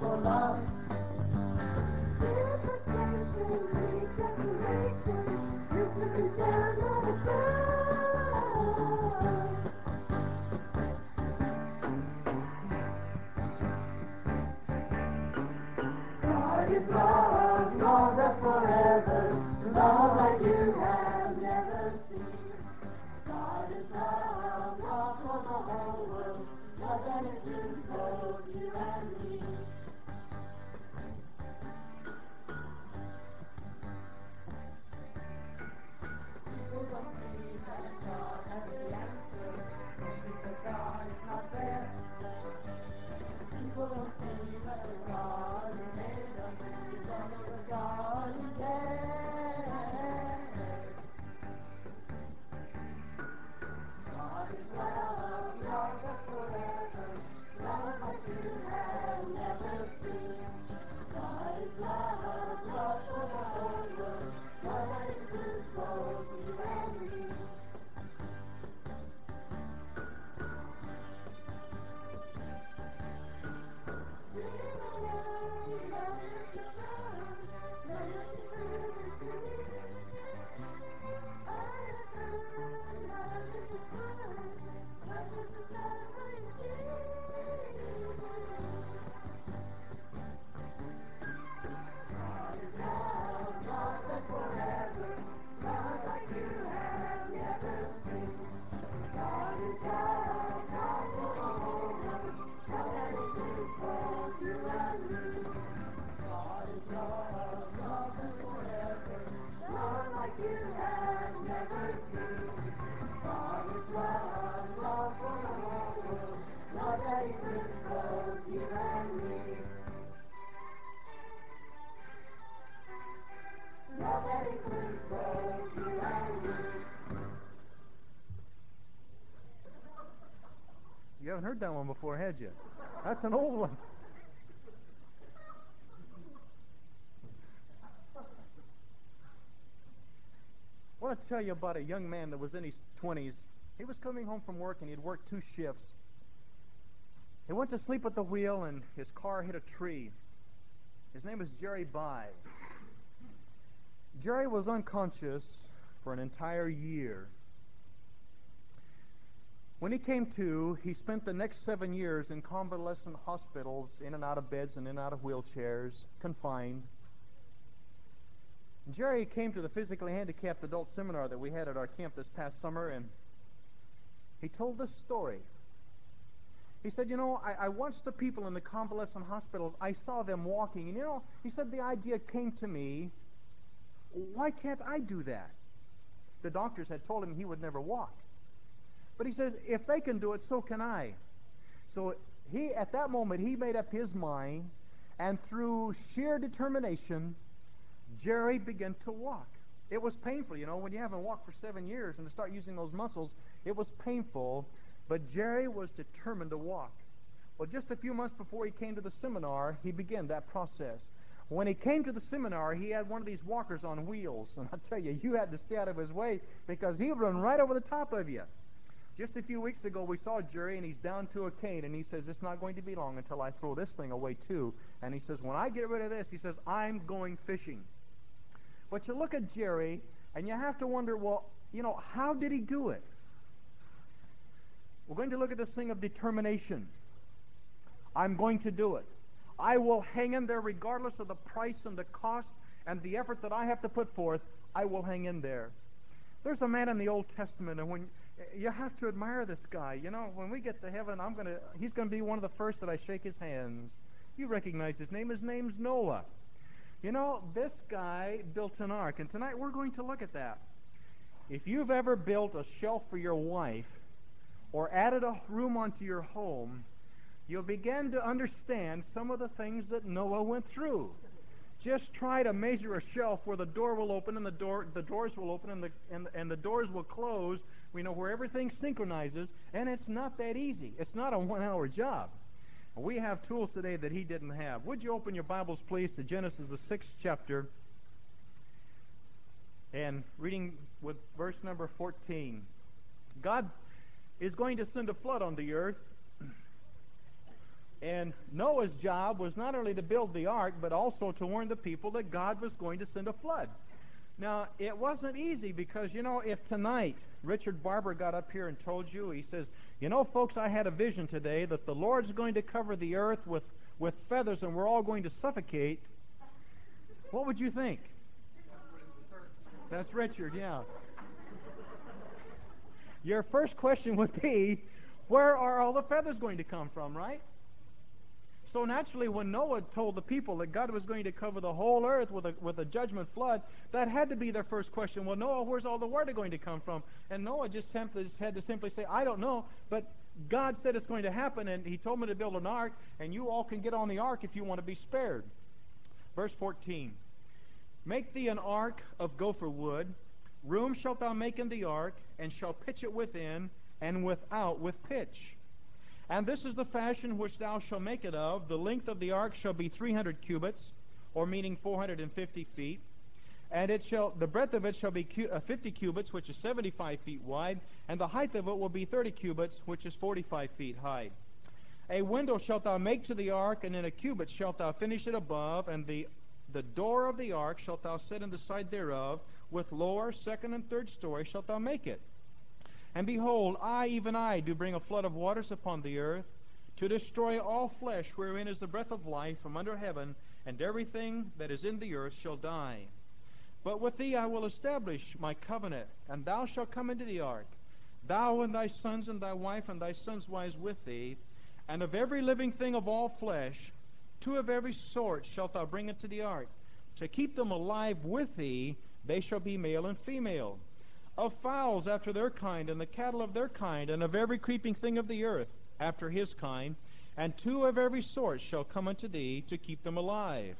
for love. Spirit frustration, deep desperation, listening down on the ground. God is love, love that's forever, love like you have never seen. God is love, love for the whole world, love that includes both you and me. People don't see that God has the answer, don't think that God is not there. People don't see that the God who made us is also the God who cares. God is love, love that's forever, love like you have never seen. God is love, love for the whole world, love that includes both you and me. Dream away, love is the sun, let us be further to me. I have heard, love is the sun, love is the suffering God is love, love that's forever, love like you have never seen. God is love, love for the whole world, love that includes both you and me. God is love, love that's forever, love like you have never seen. God is love, love for the whole world, love that includes both you and me. Love that includes both you and me. You haven't heard that one before, had you? That's an old one. I want to tell you about a young man that was in his 20s. He was coming home from work, and he'd worked 2 shifts. He went to sleep at the wheel, and his car hit a tree. His name was Jerry By. Jerry was unconscious for an entire year. When he came to, he spent the next 7 years in convalescent hospitals, in and out of beds and in and out of wheelchairs, confined. Jerry came to the physically handicapped adult seminar that we had at our camp this past summer, and he told this story. He said, I watched the people in the convalescent hospitals. I saw them walking, and he said the idea came to me, why can't I do that? The doctors had told him he would never walk. But he says, if they can do it, so can I. So at that moment, he made up his mind, and through sheer determination, Jerry began to walk. It was painful, when you haven't walked for 7 years and to start using those muscles, it was painful, but Jerry was determined to walk. Well, just a few months before he came to the seminar, he began that process. When he came to the seminar, he had one of these walkers on wheels, and I tell you, you had to stay out of his way because he would run right over the top of you. Just a few weeks ago, we saw Jerry, and he's down to a cane, and he says, it's not going to be long until I throw this thing away, too. And he says, when I get rid of this, he says, I'm going fishing. But you look at Jerry, and you have to wonder, well, how did he do it? We're going to look at this thing of determination. I'm going to do it. I will hang in there regardless of the price and the cost and the effort that I have to put forth. I will hang in there. There's a man in the Old Testament, and when you have to admire this guy. When we get to heaven, he's going to be one of the first that I shake his hands. You recognize his name. His name's Noah. This guy built an ark, and tonight we're going to look at that. If you've ever built a shelf for your wife or added a room onto your home, you'll begin to understand some of the things that Noah went through. Just try to measure a shelf where the door will open and the doors will open and the doors will close. Where everything synchronizes, and it's not that easy. It's not a 1-hour job. We have tools today that he didn't have. Would you open your Bibles, please, to Genesis, the 6th chapter, and reading with verse number 14. God is going to send a flood on the earth. And Noah's job was not only to build the ark, but also to warn the people that God was going to send a flood. Now, it wasn't easy because, if tonight Richard Barber got up here and told you, he says, folks, I had a vision today that the Lord's going to cover the earth with feathers and we're all going to suffocate, what would you think? That's Richard, yeah. Your first question would be, where are all the feathers going to come from, right? So naturally, when Noah told the people that God was going to cover the whole earth with a judgment flood, that had to be their first question. Well, Noah, where's all the water going to come from? And Noah just had to simply say, I don't know, but God said it's going to happen, and He told me to build an ark, and you all can get on the ark if you want to be spared. Verse 14, make thee an ark of gopher wood, room shalt thou make in the ark, and shall pitch it within, and without with pitch. And this is the fashion which thou shalt make it of. The length of the ark shall be 300 cubits, or meaning 450 feet. And the breadth of it shall be 50 cubits, which is 75 feet wide. And the height of it will be 30 cubits, which is 45 feet high. A window shalt thou make to the ark, and in a cubit shalt thou finish it above. And the door of the ark shalt thou set in the side thereof. With lower, second, and third story shalt thou make it. And behold, I, even I, do bring a flood of waters upon the earth, to destroy all flesh wherein is the breath of life from under heaven, and everything that is in the earth shall die. But with thee I will establish my covenant, and thou shalt come into the ark, thou and thy sons and thy wife and thy sons' wives with thee, and of every living thing of all flesh, 2 of every sort shalt thou bring into the ark. To keep them alive with thee, they shall be male and female. Of fowls after their kind, and the cattle of their kind, and of every creeping thing of the earth after his kind, and 2 of every sort shall come unto thee to keep them alive.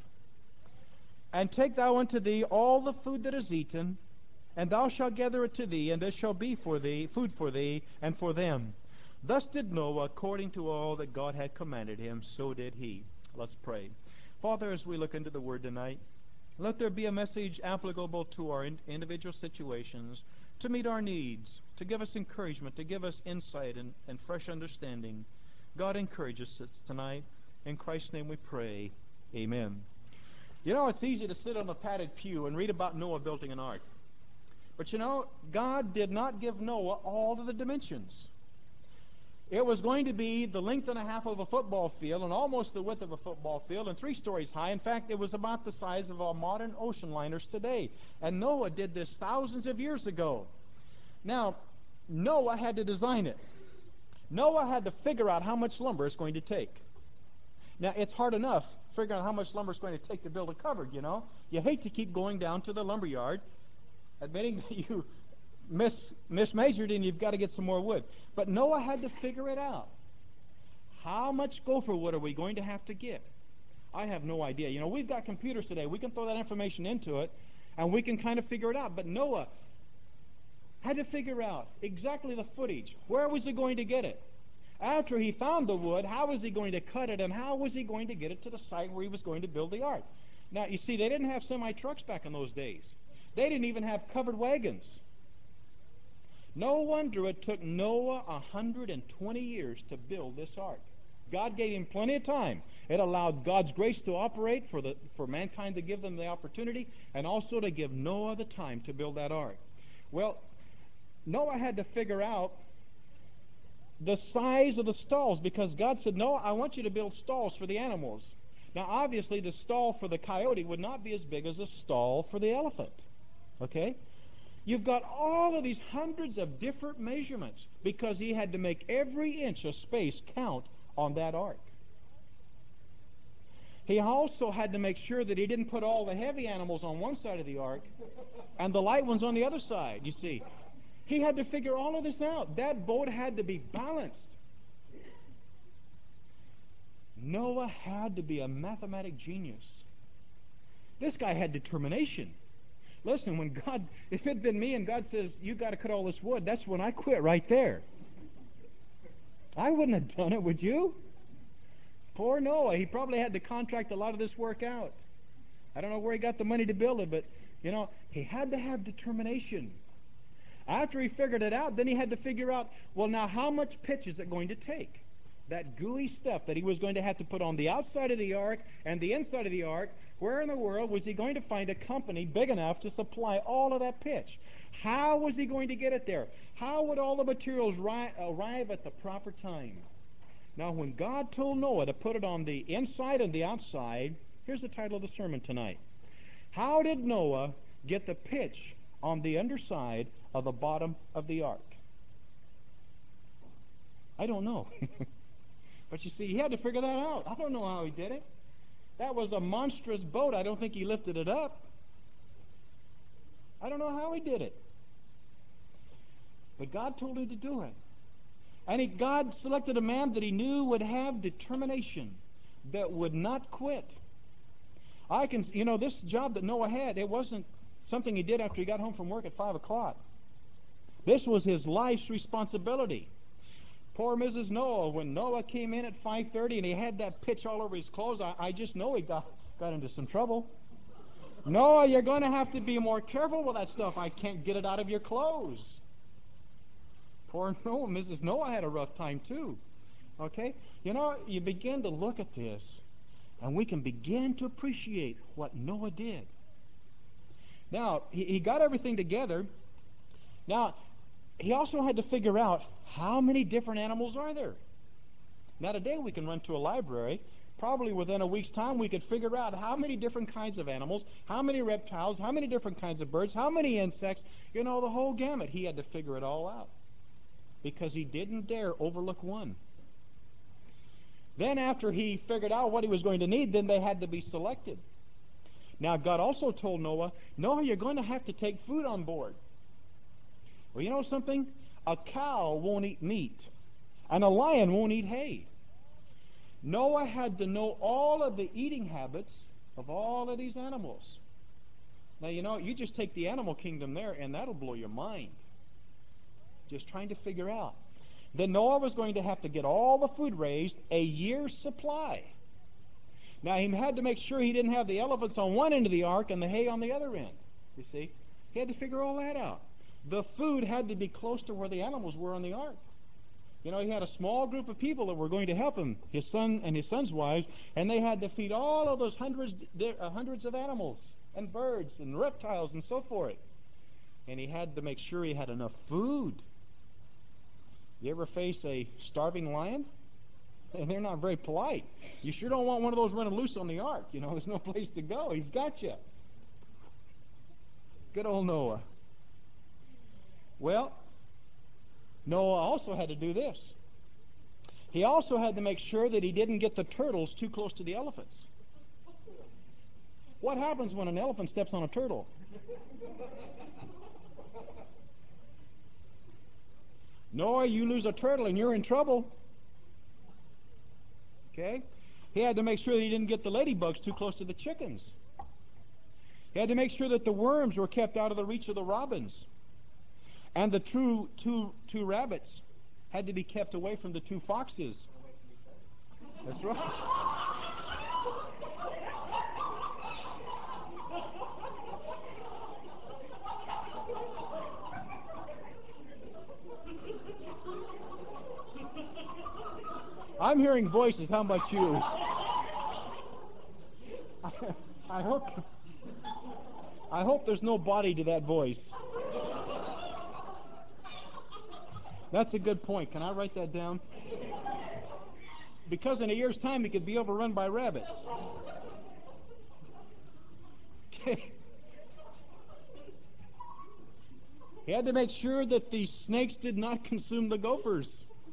And take thou unto thee all the food that is eaten, and thou shalt gather it to thee, and it shall be for thee, food for thee, and for them. Thus did Noah, according to all that God had commanded him, so did he. Let's pray. Father, as we look into the Word tonight, let there be a message applicable to our individual situations, to meet our needs, to give us encouragement, to give us insight and fresh understanding. God, encourage us tonight. In Christ's name we pray. Amen. It's easy to sit on a padded pew and read about Noah building an ark. But God did not give Noah all of the dimensions. It was going to be the length and a half of a football field and almost the width of a football field and 3 stories high. In fact, it was about the size of our modern ocean liners today. And Noah did this thousands of years ago. Now, Noah had to design it. Noah had to figure out how much lumber it's going to take. Now, it's hard enough figuring out how much lumber it's going to take to build a cupboard, You hate to keep going down to the lumber yard, admitting that you mismeasured and you've got to get some more wood. But Noah had to figure it out. How much gopher wood are we going to have to get? I have no idea. We've got computers today. We can throw that information into it, and we can kind of figure it out. But Noah had to figure out exactly the footage. Where was he going to get it? After he found the wood, how was he going to cut it, and how was he going to get it to the site where he was going to build the ark? Now, you see, they didn't have semi-trucks back in those days. They didn't even have covered wagons. No wonder it took Noah 120 years to build this ark. God gave him plenty of time. It allowed God's grace to operate for mankind to give them the opportunity, and also to give Noah the time to build that ark. Well, Noah had to figure out the size of the stalls, because God said, Noah, I want you to build stalls for the animals. Now, obviously, the stall for the coyote would not be as big as a stall for the elephant. Okay? You've got all of these hundreds of different measurements, because he had to make every inch of space count on that ark. He also had to make sure that he didn't put all the heavy animals on one side of the ark and the light ones on the other side, you see. He had to figure all of this out. That boat had to be balanced. Noah had to be a mathematic genius. This guy had determination. Listen, if it had been me and God says, you've got to cut all this wood, that's when I quit right there. I wouldn't have done it, would you? Poor Noah. He probably had to contract a lot of this work out. I don't know where he got the money to build it, but, he had to have determination. After he figured it out, then he had to figure out, well, now how much pitch is it going to take? that gooey stuff that he was going to have to put on the outside of the ark and the inside of the ark, where in the world was he going to find a company big enough to supply all of that pitch? How was he going to get it there? How would all the materials arrive at the proper time? Now, when God told Noah to put it on the inside and the outside, here's the title of the sermon tonight. How did Noah get the pitch on the underside of the bottom of the ark? I don't know. But you see, he had to figure that out. I don't know how he did it. That was a monstrous boat. I don't think he lifted it up. I don't know how he did it. But God told him to do it. And God selected a man that he knew would have determination, that would not quit. This job that Noah had, it wasn't something he did after he got home from work at 5 o'clock. This was his life's responsibility. Poor Mrs. Noah, when Noah came in at 5:30 and he had that pitch all over his clothes, I just know he got into some trouble. Noah, you're going to have to be more careful with that stuff. I can't get it out of your clothes. Poor Noah, Mrs. Noah had a rough time too. Okay? You begin to look at this, and we can begin to appreciate what Noah did. Now, he got everything together. Now, he also had to figure out how many different animals are there. Now, today we can run to a library. Probably within a week's time we could figure out how many different kinds of animals, how many reptiles, how many different kinds of birds, how many insects, the whole gamut. He had to figure it all out because he didn't dare overlook one. Then after he figured out what he was going to need, then they had to be selected. Now, God also told Noah, you're going to have to take food on board. Well, you know something? A cow won't eat meat, and a lion won't eat hay. Noah had to know all of the eating habits of all of these animals. Now, you just take the animal kingdom there, and that'll blow your mind. Just trying to figure out. Then Noah was going to have to get all the food raised, a year's supply. Now, he had to make sure he didn't have the elephants on one end of the ark and the hay on the other end. You see? He had to figure all that out. The food had to be close to where the animals were on the ark. He had a small group of people that were going to help him, his son and his son's wives, and they had to feed all of those hundreds of animals and birds and reptiles and so forth. And he had to make sure he had enough food. You ever face a starving lion? And they're not very polite. You sure don't want one of those running loose on the ark. There's no place to go. He's got you. Good old Noah. Well, Noah also had to do this. He also had to make sure that he didn't get the turtles too close to the elephants. What happens when an elephant steps on a turtle? Noah, you lose a turtle and you're in trouble. Okay? He had to make sure that he didn't get the ladybugs too close to the chickens. He had to make sure that the worms were kept out of the reach of the robins. And the two rabbits had to be kept away from the 2 foxes. That's right. I'm hearing voices. How about you? I hope there's no body to that voice. That's a good point. Can I write that down? Because in a year's time, he could be overrun by rabbits. Okay. He had to make sure that the snakes did not consume the gophers.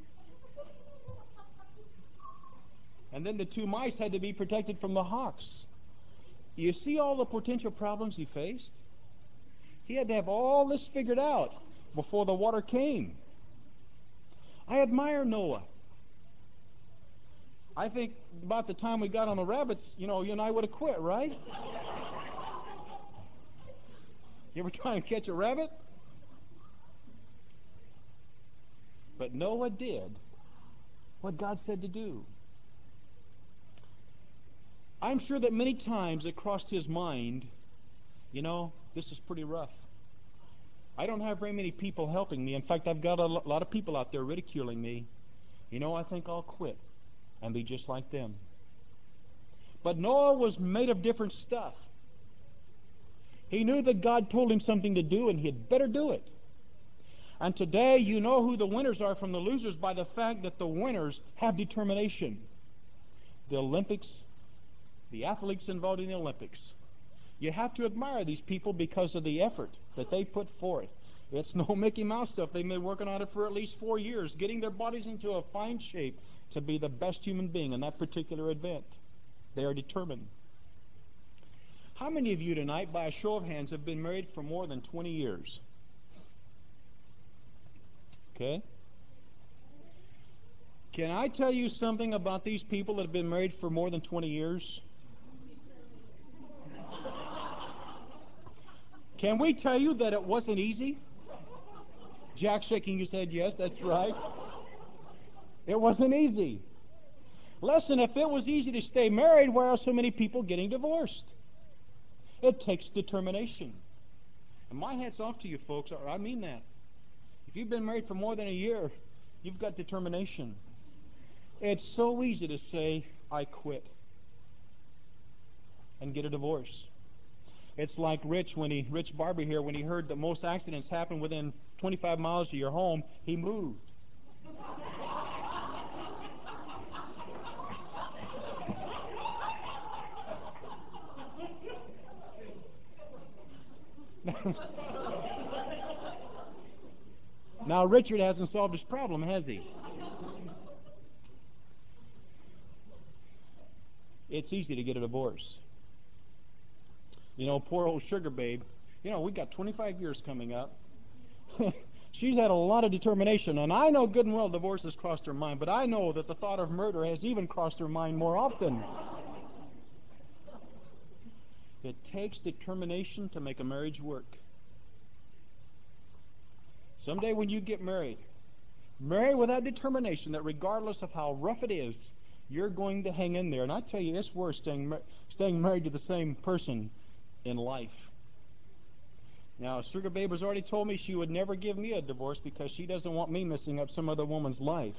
And then the 2 mice had to be protected from the hawks. You see all the potential problems he faced? He had to have all this figured out before the water came. I admire Noah. I think about the time we got on the rabbits, you and I would have quit, right? You ever try to catch a rabbit? But Noah did what God said to do. I'm sure that many times it crossed his mind, this is pretty rough. I don't have very many people helping me. In fact, I've got a lot of people out there ridiculing me. I think I'll quit and be just like them. But Noah was made of different stuff. He knew that God told him something to do, and he had better do it. And today, you know who the winners are from the losers by the fact that the winners have determination. The Olympics, the athletes involved in the Olympics. You have to admire these people because of the effort that they put forth. It's no Mickey Mouse stuff. They've been working on it for at least 4 years, getting their bodies into a fine shape to be the best human being in that particular event. They are determined. How many of you tonight, by a show of hands, have been married for more than 20 years? Okay? Can I tell you something about these people that have been married for more than 20 years? Can we tell you that it wasn't easy? Jack shaking his head, yes, that's right. It wasn't easy. Listen, if it was easy to stay married, why are so many people getting divorced? It takes determination. And my hat's off to you folks, I mean that. If you've been married for more than a year, you've got determination. It's so easy to say, I quit, and get a divorce. It's like Rich Barber here, when he heard that most accidents happen within 25 miles of your home, he moved. Now, Richard hasn't solved his problem, has he? It's easy to get a divorce. Poor old Sugar Babe. We got 25 years coming up. She's had a lot of determination, and I know good and well divorce has crossed her mind, but I know that the thought of murder has even crossed her mind more often. It takes determination to make a marriage work. Someday when you get married, marry with that determination that regardless of how rough it is, you're going to hang in there. And I tell you, it's worse staying married to the same person in life. Now, Sugar Babe has already told me she would never give me a divorce because she doesn't want me messing up some other woman's life.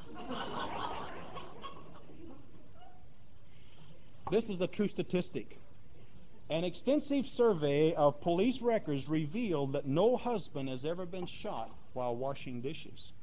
This is a true statistic. An extensive survey of police records revealed that no husband has ever been shot while washing dishes.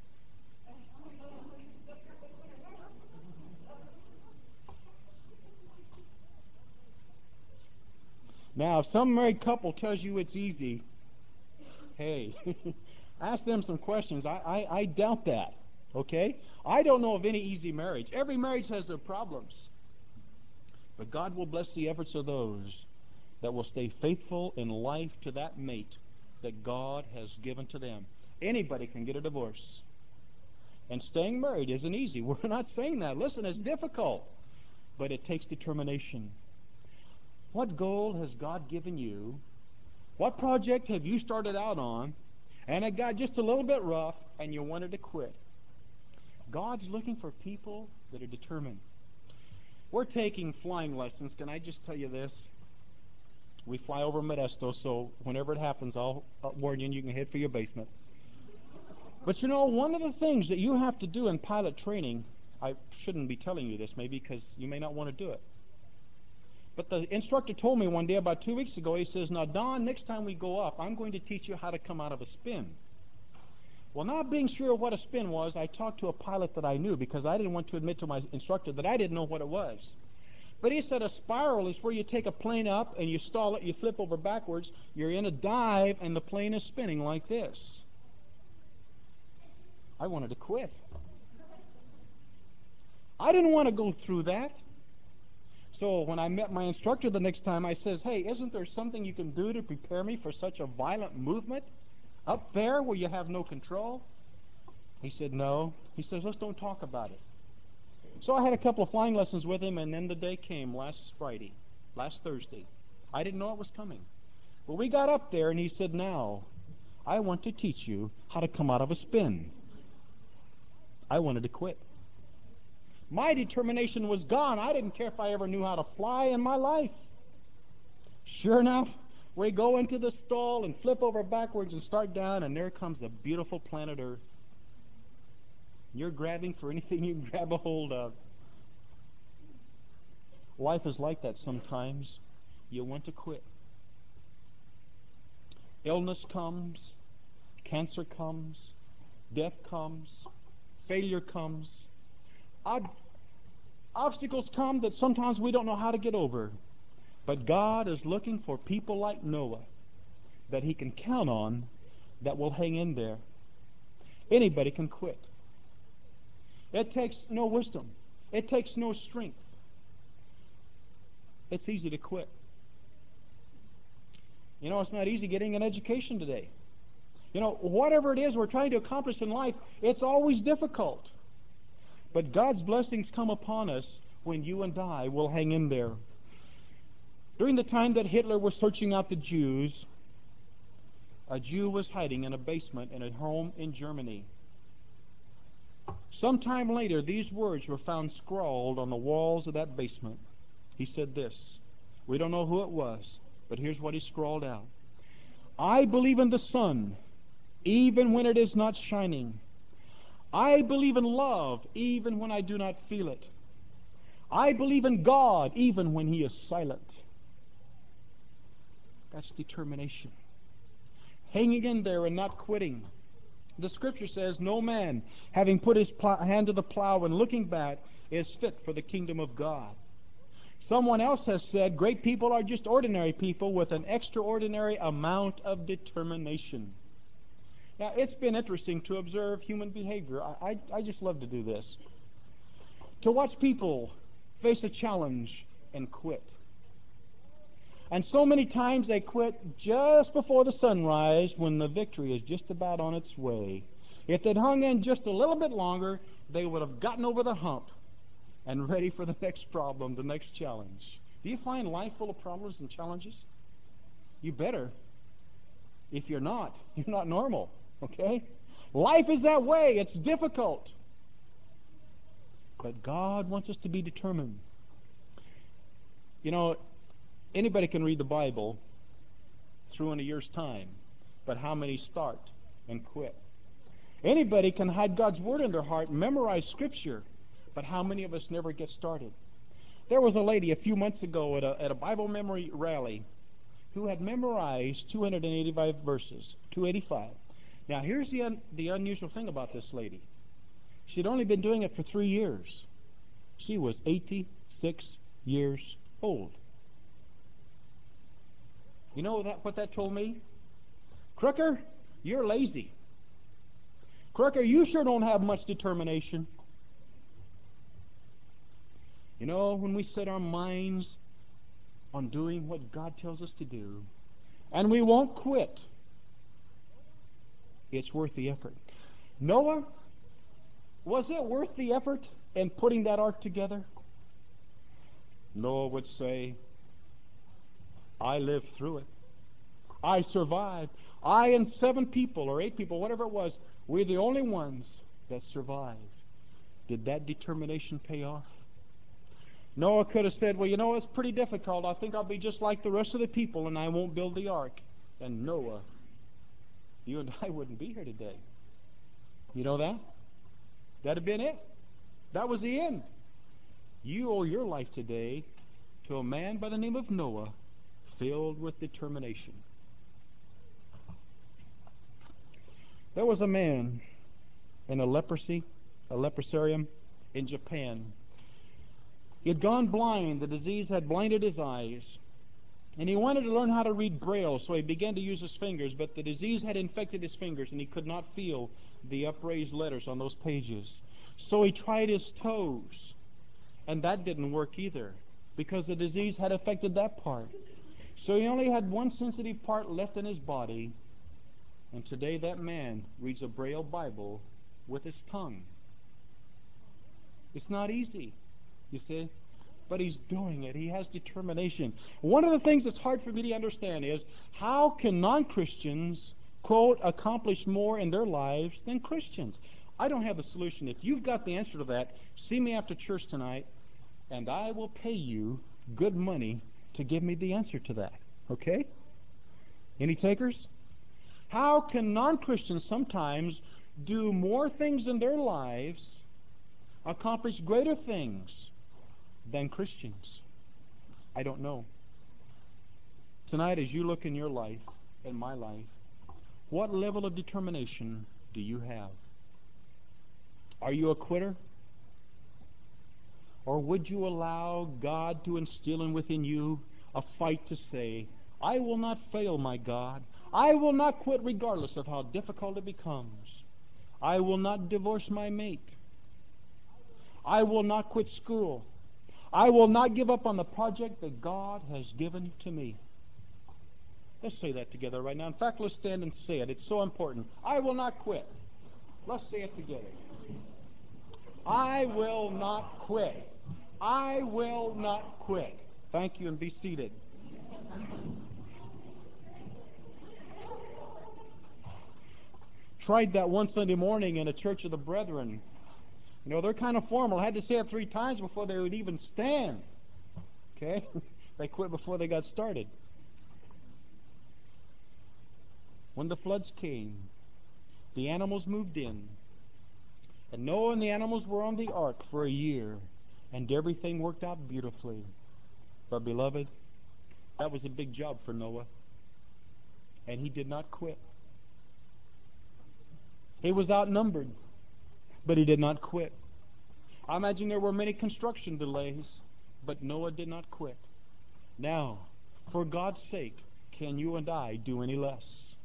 Now, if some married couple tells you it's easy, hey, ask them some questions. I doubt that, okay? I don't know of any easy marriage. Every marriage has their problems. But God will bless the efforts of those that will stay faithful in life to that mate that God has given to them. Anybody can get a divorce. And staying married isn't easy. We're not saying that. Listen, it's difficult. But it takes determination. What goal has God given you? What project have you started out on, and it got just a little bit rough, and you wanted to quit? God's looking for people that are determined. We're taking flying lessons. Can I just tell you this? We fly over Modesto, so whenever it happens, I'll warn you, and you can head for your basement. But one of the things that you have to do in pilot training, I shouldn't be telling you this maybe because you may not want to do it. But the instructor told me one day about 2 weeks ago, he says, now, Don, next time we go up, I'm going to teach you how to come out of a spin. Well, not being sure what a spin was, I talked to a pilot that I knew because I didn't want to admit to my instructor that I didn't know what it was. But he said a spiral is where you take a plane up and you stall it, you flip over backwards, you're in a dive, and the plane is spinning like this. I wanted to quit. I didn't want to go through that. So when I met my instructor the next time, I says, hey, isn't there something you can do to prepare me for such a violent movement up there where you have no control? He said, no. He says, let's don't talk about it. So I had a couple of flying lessons with him, and then the day came last Thursday. I didn't know it was coming. Well, we got up there, and he said, now, I want to teach you how to come out of a spin. I wanted to quit. My determination was gone. I didn't care if I ever knew how to fly in my life. Sure enough, we go into the stall and flip over backwards and start down, and there comes the beautiful planet Earth. You're grabbing for anything you can grab a hold of. Life is like that sometimes. You want to quit. Illness comes, cancer comes, death comes, failure comes. Obstacles come that sometimes we don't know how to get over. But God is looking for people like Noah that He can count on that will hang in there. Anybody can quit. It takes no wisdom. It takes no strength. It's easy to quit. You know, it's not easy getting an education today. You know, whatever it is we're trying to accomplish in life, it's always difficult. But God's blessings come upon us when you and I will hang in there. During the time that Hitler was searching out the Jews, a Jew was hiding in a basement in a home in Germany. Sometime later, these words were found scrawled on the walls of that basement. He said this. We don't know who it was, but here's what he scrawled out. I believe in the sun, even when it is not shining. I believe in love, even when I do not feel it. I believe in God, even when He is silent. That's determination. Hanging in there and not quitting. The Scripture says, no man, having put his hand to the plow and looking back, is fit for the kingdom of God. Someone else has said, great people are just ordinary people with an extraordinary amount of determination. Now, it's been interesting to observe human behavior. I just love to do this. To watch people face a challenge and quit. And so many times they quit just before the sunrise when the victory is just about on its way. If they'd hung in just a little bit longer, they would have gotten over the hump and ready for the next problem, the next challenge. Do you find life full of problems and challenges? You better. If you're not normal, okay? Life is that way. It's difficult. But God wants us to be determined. You know, anybody can read the Bible through in a year's time, but how many start and quit? Anybody can hide God's Word in their heart, memorize Scripture, but how many of us never get started? There was a lady a few months ago at a Bible memory rally who had memorized 285 verses, 285. Now, here's the unusual thing about this lady. She'd only been doing it for 3 years. She was 86 years old. You know what that told me? Crooker, you're lazy. Crooker, you sure don't have much determination. You know, when we set our minds on doing what God tells us to do, and we won't quit, it's worth the effort. Noah, was it worth the effort in putting that ark together? Noah would say, I lived through it. I survived. I and 7 people or 8 people, whatever it was, we're the only ones that survived. Did that determination pay off? Noah could have said, well, you know, it's pretty difficult. I think I'll be just like the rest of the people and I won't build the ark. And Noah, you and I wouldn't be here today. You know that? That'd have been it. That was the end. You owe your life today to a man by the name of Noah, filled with determination. There was a man in a leprosarium in Japan. He had gone blind. The disease had blinded his eyes. And he wanted to learn how to read Braille, so he began to use his fingers, but the disease had infected his fingers, and he could not feel the upraised letters on those pages. So he tried his toes, and that didn't work either, because the disease had affected that part. So he only had one sensitive part left in his body, and today that man reads a Braille Bible with his tongue. It's not easy, you see, but he's doing it. He has determination. One of the things that's hard for me to understand is, how can non-Christians, quote, accomplish more in their lives than Christians? I don't have the solution. If you've got the answer to that, see me after church tonight, and I will pay you good money to give me the answer to that. Okay? Any takers? How can non-Christians sometimes do more things in their lives, accomplish greater things than Christians? I don't know. Tonight, as you look in your life, in my life, what level of determination do you have? Are you a quitter? Or would you allow God to instill in within you a fight to say, I will not fail, my God. I will not quit regardless of how difficult it becomes. I will not divorce my mate. I will not quit school. I will not give up on the project that God has given to me. Let's say that together right now. In fact, let's stand and say it. It's so important. I will not quit. Let's say it together. I will not quit. I will not quit. Thank you, and be seated. Tried that one Sunday morning in a Church of the Brethren. You know, they're kind of formal. I had to say it 3 times before they would even stand. Okay? They quit before they got started. When the floods came, the animals moved in. And Noah and the animals were on the ark for a year. And everything worked out beautifully. But, beloved, that was a big job for Noah. And he did not quit. He was outnumbered, but he did not quit. I imagine there were many construction delays, but Noah did not quit. Now, for God's sake, can you and I do any less?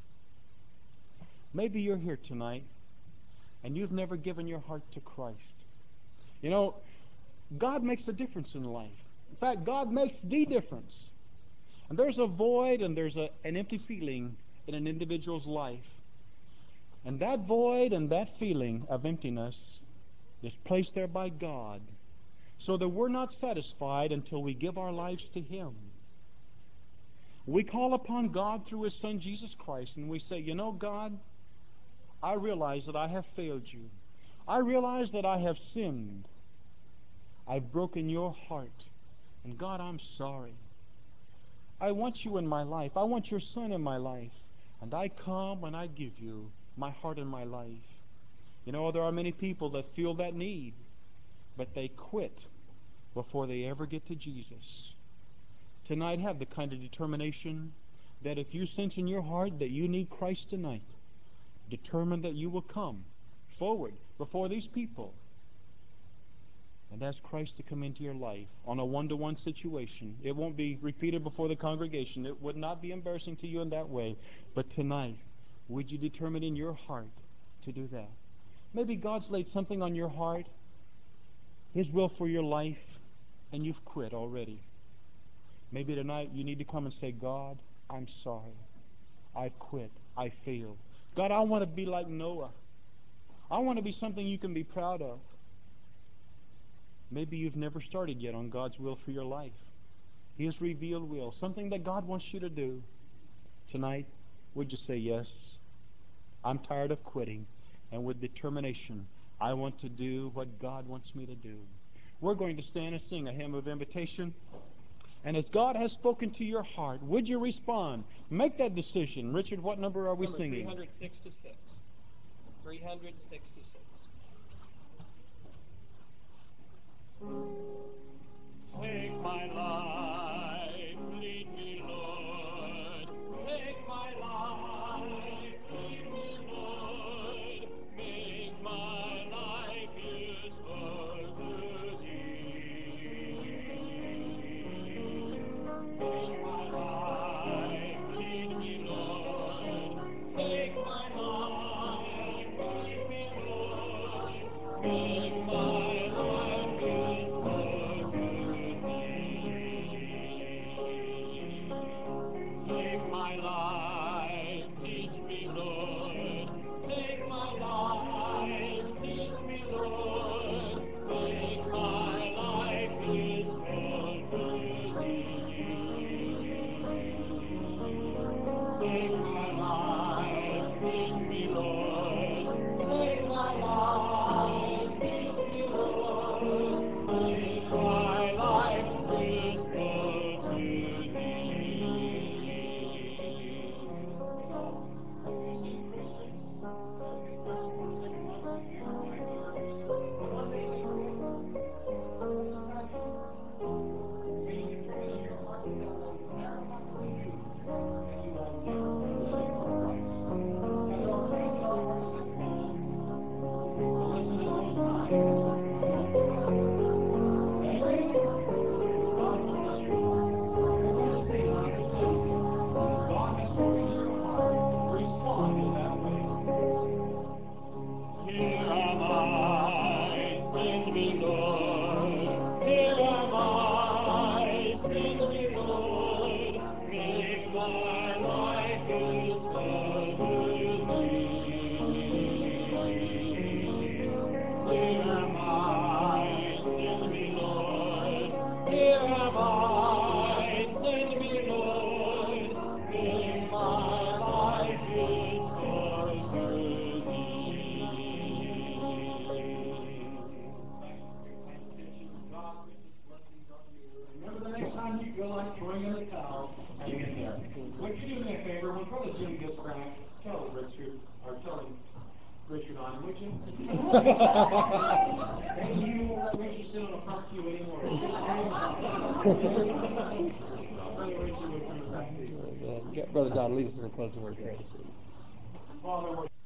Maybe you're here tonight, and you've never given your heart to Christ. You know, God makes a difference in life. In fact, God makes the difference. And there's a void and there's an empty feeling in an individual's life. And that void and that feeling of emptiness is placed there by God so that we're not satisfied until we give our lives to Him. We call upon God through His Son Jesus Christ and we say, you know, God, I realize that I have failed you. I realize that I have sinned. I've broken your heart. And God, I'm sorry. I want you in my life. I want your Son in my life. And I come and I give you my heart and my life. You know, there are many people that feel that need, but they quit before they ever get to Jesus. Tonight, have the kind of determination that if you sense in your heart that you need Christ tonight, determine that you will come forward before these people and ask Christ to come into your life on a one-to-one situation. It won't be repeated before the congregation. It would not be embarrassing to you in that way. But tonight, would you determine in your heart to do that? Maybe God's laid something on your heart, His will for your life, and you've quit already. Maybe tonight you need to come and say, God, I'm sorry. I've quit. I failed. God, I want to be like Noah. I want to be something you can be proud of. Maybe you've never started yet on God's will for your life. His revealed will, something that God wants you to do. Tonight, would you say, yes, I'm tired of quitting, and with determination, I want to do what God wants me to do. We're going to stand and sing a hymn of invitation. And as God has spoken to your heart, would you respond? Make that decision. Richard, what number are we singing? 366. 366. Take my life, lead me, Lord. Take my life, lead me, Lord. Make my life useful to Thee. Take my life, lead me, Lord. Take my life, lead me, Lord. Lord. Here am I, send me, Lord. Make my life useful to thee. Here am I, send me, Lord. Here am I, send me, Lord. Make my life useful to thee. Remember, the next time you feel like throwing in the towel, hang in there. Would you do me a favor? When Brother Jim gets back, tell Richard on him, would you? And you won't let Richard sit on the front pew anymore. Brother Richard will come back to you. Brother John, lead us in a closing word. Father,